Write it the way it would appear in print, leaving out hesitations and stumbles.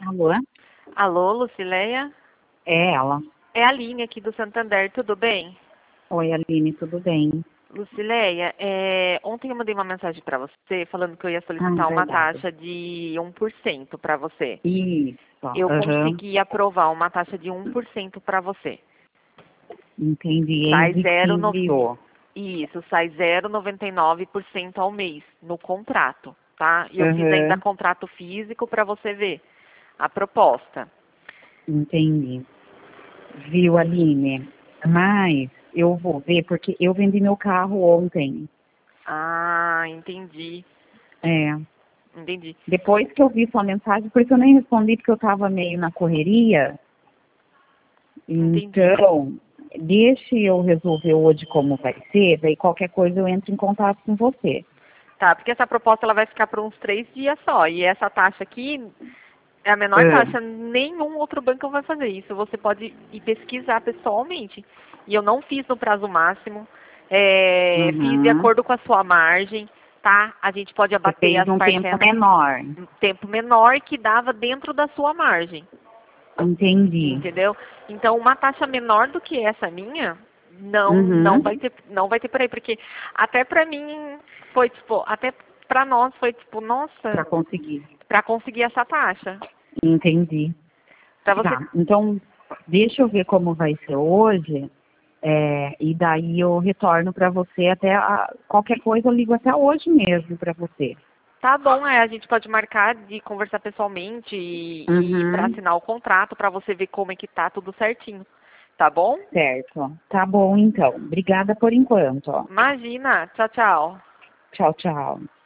Alô? Alô, Lucileia? É ela. É a Aline aqui do Santander, tudo bem? Oi, Aline, tudo bem? Lucileia, ontem eu mandei uma mensagem para você falando que eu ia Ah, solicitar uma verdade. taxa de 1% para você. Isso, Eu aham, consegui aprovar uma taxa de 1% para você. entendi. Sai Eles que zero no... enviou. Isso, sai 0,99% ao mês no contrato, tá? E eu fiz ainda Aham, contrato físico para você ver a proposta. entendi. Viu, Aline? Mas eu vou ver, porque eu vendi meu carro ontem. Ah, entendi. É, Entendi. depois que eu vi sua mensagem, por isso eu nem respondi, porque eu tava meio na correria. Entendi. Então, deixe eu resolver hoje como vai ser, daí qualquer coisa eu entro em contato com você. Tá, porque essa proposta ela vai ficar por uns 3 dias só. E essa taxa aqui é a menor Ah, taxa. Nenhum outro banco vai fazer isso. Você pode ir pesquisar pessoalmente. E eu não fiz no prazo máximo. Fiz de uhum. acordo com a sua margem, tá? A gente pode Você abater fez as um tempo parcelas menor. um tempo menor que dava dentro da sua margem. Entendi. Entendeu? Então, uma taxa menor do que essa minha, não Uhum. vai ter, não vai ter por aí, porque até pra mim foi tipo, até pra nós foi tipo, Para nossa, conseguir. pra conseguir essa taxa. Entendi. Pra você, Tá. Então, deixa eu ver como vai ser hoje. E daí eu retorno para você qualquer coisa eu ligo até hoje mesmo para você. tá bom, a gente pode marcar de conversar pessoalmente e para Uhum. assinar o contrato pra você ver como é que tá tudo certinho. Tá bom? Certo. Tá bom então. Obrigada por enquanto. Ó. Imagina. Tchau, tchau. Tchau, tchau.